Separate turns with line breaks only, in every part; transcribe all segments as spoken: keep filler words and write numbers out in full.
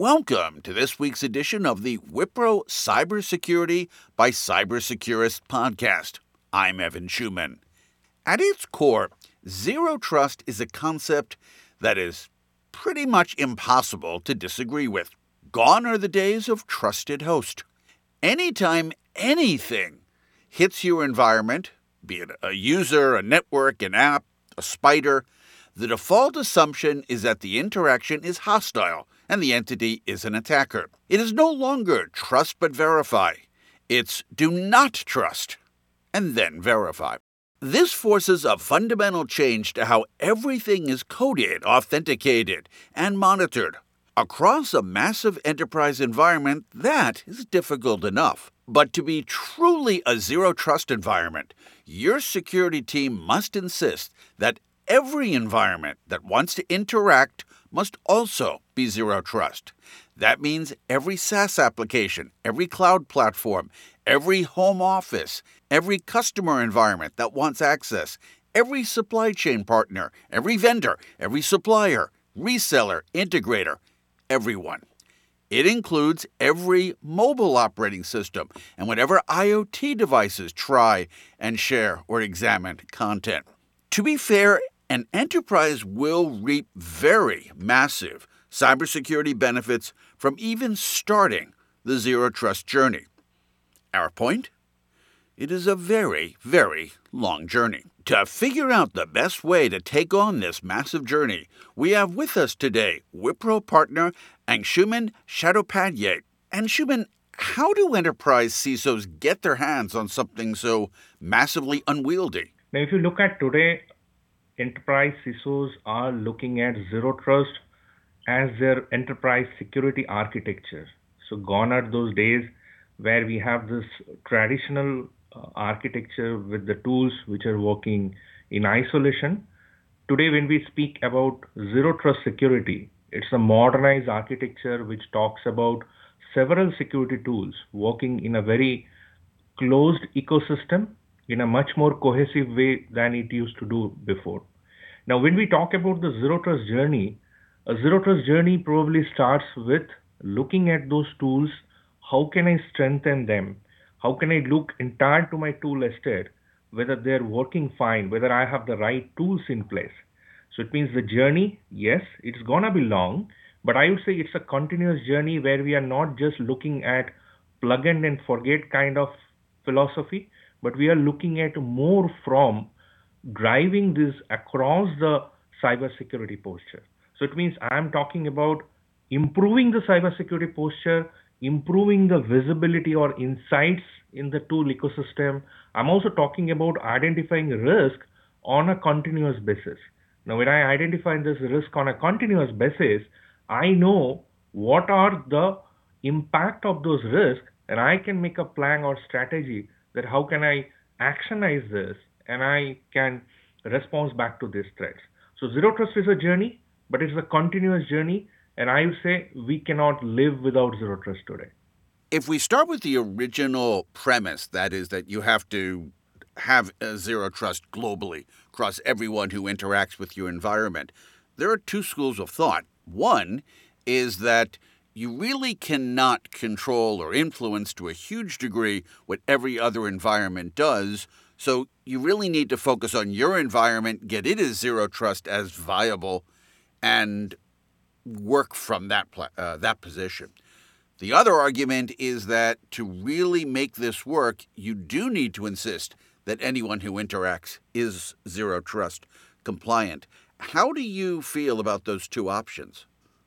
Welcome to this week's edition of the Wipro Cybersecurity by Cybersecurist podcast. I'm Evan Schuman. At its core, zero trust is a concept that is pretty much impossible to disagree with. Gone are the days of trusted host. Anytime anything hits your environment, be it a user, a network, an app, a spider, the default assumption is that the interaction is hostile and the entity is an attacker. It is no longer trust but verify. It's do not trust and then verify. This forces a fundamental change to how everything is coded, authenticated, and monitored. Across a massive enterprise environment, that is difficult enough. But to be truly a zero-trust environment, your security team must insist that every environment that wants to interact must also be zero-trust. That means every SaaS application, every cloud platform, every home office, every customer environment that wants access, every supply chain partner, every vendor, every supplier, reseller, integrator, everyone. It includes every mobile operating system and whatever IoT devices try and share or examine content. To be fair, an enterprise will reap very massive cybersecurity benefits from even starting the zero trust journey. Our point? It is a very, very long journey. To figure out the best way to take on this massive journey, we have with us today Wipro partner Anshuman Chattopadhyay. Anshuman, how do enterprise C I S Os get their hands on something so massively unwieldy?
Now, if you look at today, enterprise C I S Os are looking at zero trust as their enterprise security architecture. So gone are those days where we have this traditional uh, architecture with the tools which are working in isolation. Today, when we speak about zero trust security, it's a modernized architecture which talks about several security tools working in a very closed ecosystem in a much more cohesive way than it used to do before. Now, when we talk about the zero trust journey, a zero trust journey probably starts with looking at those tools. How can I strengthen them? How can I look entire to my tool estate, whether they're working fine, whether I have the right tools in place? So it means the journey, yes, it's gonna be long, but I would say it's a continuous journey where we are not just looking at plug in and forget kind of philosophy, but we are looking at more from driving this across the cybersecurity posture. So it means I'm talking about improving the cybersecurity posture, improving the visibility or insights in the tool ecosystem. I'm also talking about identifying risk on a continuous basis. Now, when I identify this risk on a continuous basis, I know what are the impact of those risks, and I can make a plan or strategy that how can I actionize this and I can respond back to these threats. So zero trust is a journey, but it's a continuous journey, and I would say we cannot live without zero trust today.
If we start with the original premise, that is that you have to have a zero trust globally across everyone who interacts with your environment, there are two schools of thought. One is that you really cannot control or influence to a huge degree what every other environment does. So you really need to focus on your environment, get it as zero trust as viable, and work from that uh, that position. The other argument is that to really make this work, you do need to insist that anyone who interacts is zero trust compliant. How do you feel about those two options?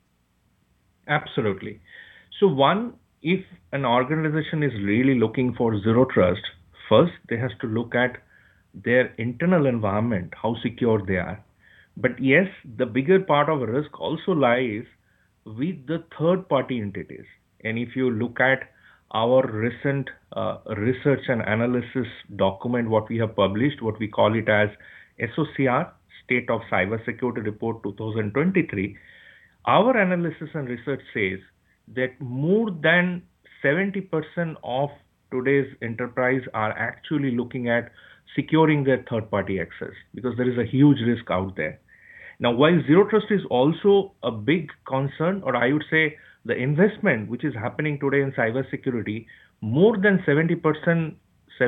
Absolutely. So one, if an organization is really looking for zero trust, first they has to look at their internal environment, how secure they are. But yes, the bigger part of risk also lies with the third party entities. And if you look at our recent uh, research and analysis document, what we have published, what we call it as S O C R, State of Cybersecurity Report twenty twenty-three, our analysis and research says that more than seventy percent of today's enterprise are actually looking at securing their third party access because there is a huge risk out there. Now, while zero trust is also a big concern, or I would say the investment which is happening today in cybersecurity, more than seventy percent,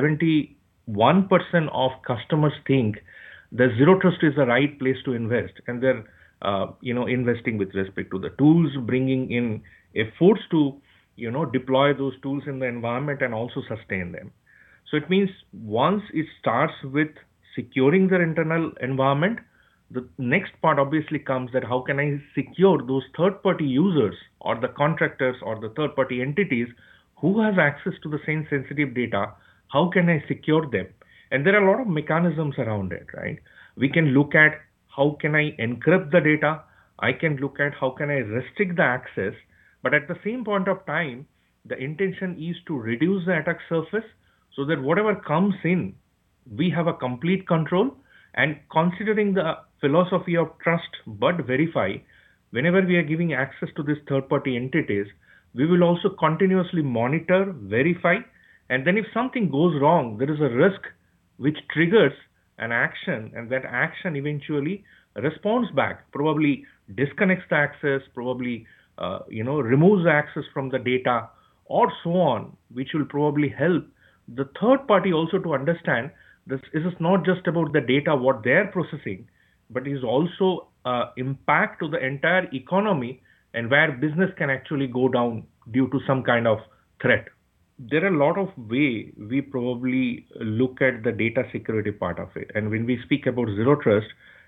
seventy-one percent of customers think the zero trust is the right place to invest, and they're uh, you know investing with respect to the tools, bringing in efforts to you know deploy those tools in the environment and also sustain them. So it means once it starts with securing their internal environment, the next part obviously comes that how can I secure those third party users or the contractors or the third party entities who has access to the same sensitive data? How can I secure them? And there are a lot of mechanisms around it, right? We can look at how can I encrypt the data? I can look at how can I restrict the access, but at the same point of time, the intention is to reduce the attack surface so that whatever comes in, we have a complete control. And considering the philosophy of trust but verify, whenever we are giving access to these third party entities, we will also continuously monitor, verify, and then if something goes wrong, there is a risk which triggers an action, and that action eventually responds back, probably disconnects the access, probably uh, you know removes the access from the data, or so on, which will probably help the third party also to understand this is not just about the data what they're processing, but is also uh, impact to the entire economy and where business can actually go down due to some kind of threat. There are a lot of way we probably look at the data security part of it. And when we speak about zero trust,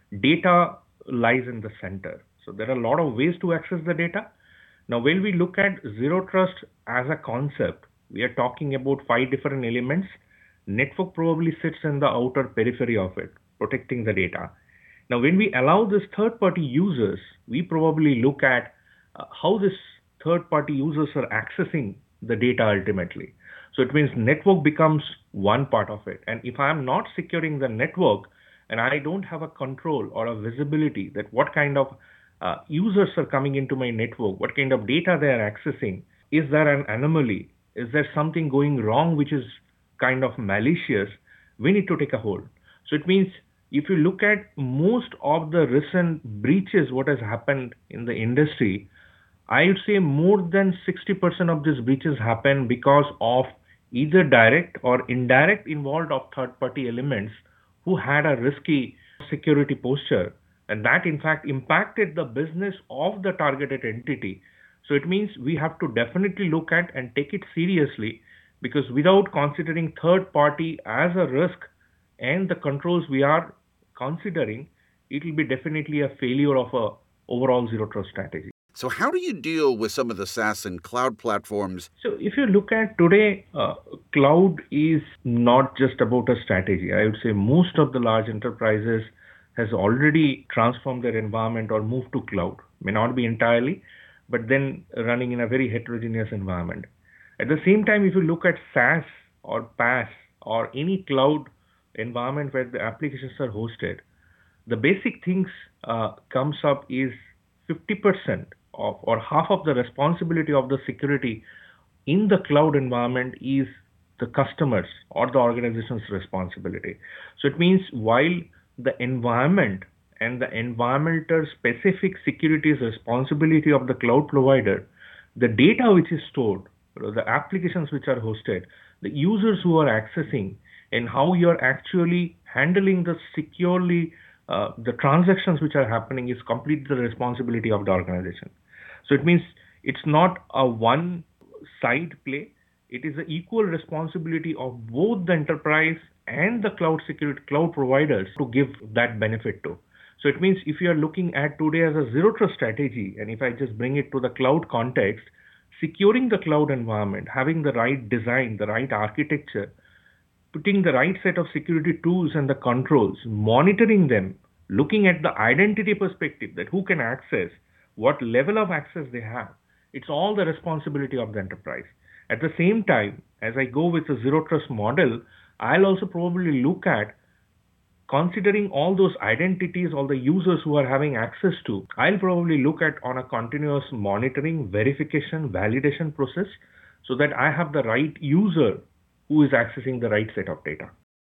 data lies in the center. So there are a lot of ways to access the data. Now, when we look at zero trust as a concept, we are talking about five different elements. Network probably sits in the outer periphery of it, protecting the data. Now, when we allow this third-party users, we probably look at uh, how this third-party users are accessing the data ultimately. So it means network becomes one part of it. And if I'm not securing the network and I don't have a control or a visibility that what kind of uh, users are coming into my network, what kind of data they are accessing, is there an anomaly? Is there something going wrong which is kind of malicious? We need to take a hold. So it means if you look at most of the recent breaches, what has happened in the industry, I would say more than sixty percent of these breaches happen because of either direct or indirect involved of third party elements who had a risky security posture. And that in fact impacted the business of the targeted entity. So it means we have to definitely look at and take it seriously, because without considering third party as a risk and the controls we are considering, it will be definitely a failure of a overall zero trust strategy.
So how do you deal with some of the SaaS and cloud platforms?
So if you look at today, uh, cloud is not just about a strategy. I would say most of the large enterprises has already transformed their environment or moved to cloud. May not be entirely, but then running in a very heterogeneous environment. At the same time, if you look at SaaS or PaaS or any cloud environment where the applications are hosted, the basic things uh, comes up is fifty percent of or half of the responsibility of the security in the cloud environment is the customers or the organization's responsibility. So it means while the environment and the environmental specific security is responsibility of the cloud provider, the data which is stored, the applications which are hosted, the users who are accessing, and how you're actually handling the securely uh, the transactions which are happening is completely the responsibility of the organization. So it means it's not a one side play. It is an equal responsibility of both the enterprise and the cloud security cloud providers to give that benefit to. So it means if you are looking at today as a zero trust strategy, and if I just bring it to the cloud context, securing the cloud environment, having the right design, the right architecture, putting the right set of security tools and the controls, monitoring them, looking at the identity perspective that who can access, what level of access they have. It's all the responsibility of the enterprise. At the same time, as I go with a zero trust model, I'll also probably look at considering all those identities, all the users who are having access to, I'll probably look at on a continuous monitoring, verification, validation process so that I have the right user who is accessing the right set of data.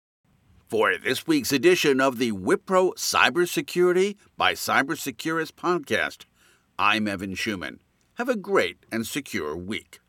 For this week's edition of the Wipro Cybersecurity by Cybersecurist podcast, I'm Evan Schuman. Have a great and secure week.